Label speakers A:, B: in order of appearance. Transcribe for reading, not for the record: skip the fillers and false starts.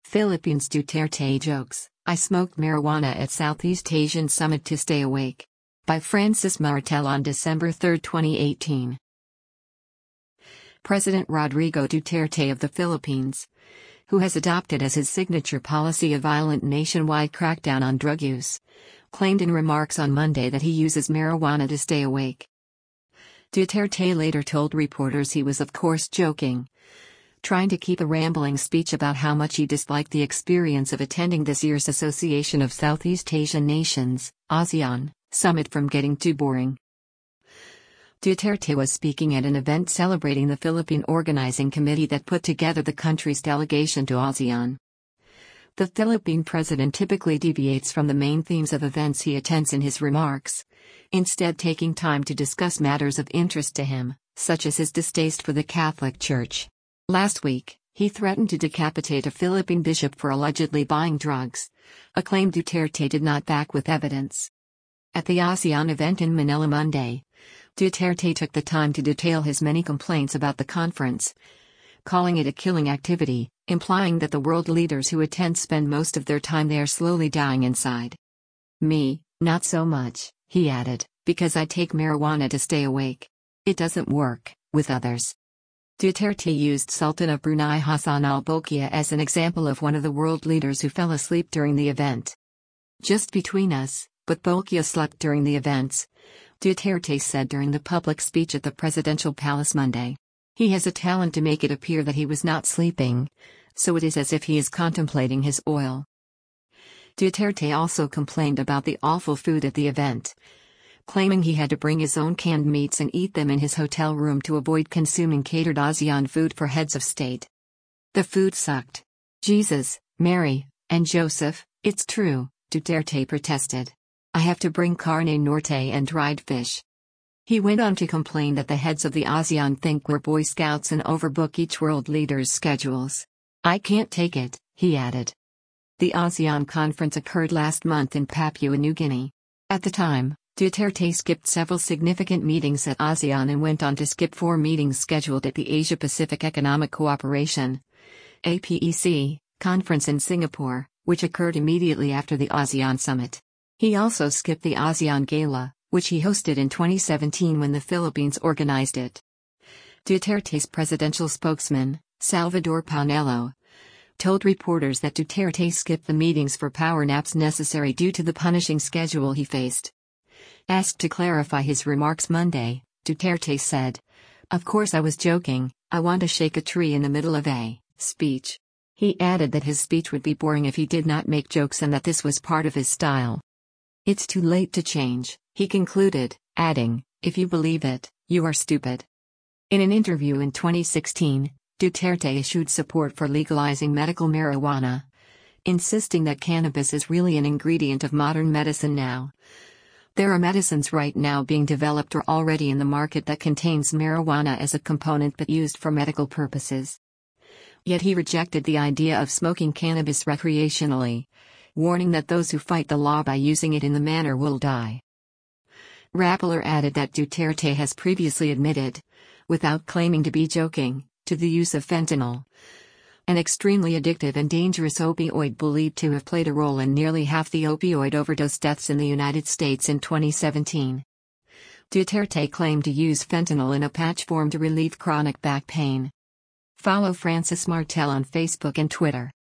A: Philippines Duterte jokes, I smoked marijuana at Southeast Asian Summit to stay awake. By Francis Martel on December 3, 2018. President Rodrigo Duterte of the Philippines, who has adopted as his signature policy a violent nationwide crackdown on drug use, claimed in remarks on Monday that he uses marijuana to stay awake. Duterte later told reporters he was of course joking, trying to keep a rambling speech about how much he disliked the experience of attending this year's Association of Southeast Asian Nations, ASEAN, summit from getting too boring. Duterte was speaking at an event celebrating the Philippine Organizing Committee that put together the country's delegation to ASEAN. The Philippine president typically deviates from the main themes of events he attends in his remarks, instead taking time to discuss matters of interest to him, such as his distaste for the Catholic Church. Last week, he threatened to decapitate a Philippine bishop for allegedly buying drugs, a claim Duterte did not back with evidence. At the ASEAN event in Manila Monday, Duterte took the time to detail his many complaints about the conference, calling it a killing activity, implying that the world leaders who attend spend most of their time there slowly dying inside. Me, not so much, he added, because I take marijuana to stay awake. It doesn't work with others. Duterte used Sultan of Brunei Hassan al-Bolkiah as an example of one of the world leaders who fell asleep during the event. Just between us, but Bolkiah slept during the events, Duterte said during the public speech at the presidential palace Monday. He has a talent to make it appear that he was not sleeping, so it is as if he is contemplating his oil. Duterte also complained about the awful food at the event, claiming he had to bring his own canned meats and eat them in his hotel room to avoid consuming catered ASEAN food for heads of state. The food sucked. Jesus, Mary, and Joseph, it's true, Duterte protested. I have to bring carne norte and dried fish. He went on to complain that the heads of the ASEAN think we're Boy Scouts and overbook each world leader's schedules. I can't take it, he added. The ASEAN conference occurred last month in Papua New Guinea. At the time, Duterte skipped several significant meetings at ASEAN and went on to skip 4 meetings scheduled at the Asia-Pacific Economic Cooperation (APEC) conference in Singapore, which occurred immediately after the ASEAN summit. He also skipped the ASEAN Gala, which he hosted in 2017 when the Philippines organized it. Duterte's presidential spokesman, Salvador Panelo, told reporters that Duterte skipped the meetings for power naps necessary due to the punishing schedule he faced. Asked to clarify his remarks Monday, Duterte said, "Of course I was joking, I want to shake a tree in the middle of a speech." He added that his speech would be boring if he did not make jokes and that this was part of his style. It's too late to change, he concluded, adding, "If you believe it, you are stupid." In an interview in 2016, Duterte issued support for legalizing medical marijuana, insisting that cannabis is really an ingredient of modern medicine now. There are medicines right now being developed or already in the market that contains marijuana as a component but used for medical purposes. Yet he rejected the idea of smoking cannabis recreationally, warning that those who fight the law by using it in the manner will die. Rappler added that Duterte has previously admitted, without claiming to be joking, to the use of fentanyl, an extremely addictive and dangerous opioid believed to have played a role in nearly half the opioid overdose deaths in the United States in 2017. Duterte claimed to use fentanyl in a patch form to relieve chronic back pain. Follow Francis Martel on Facebook and Twitter.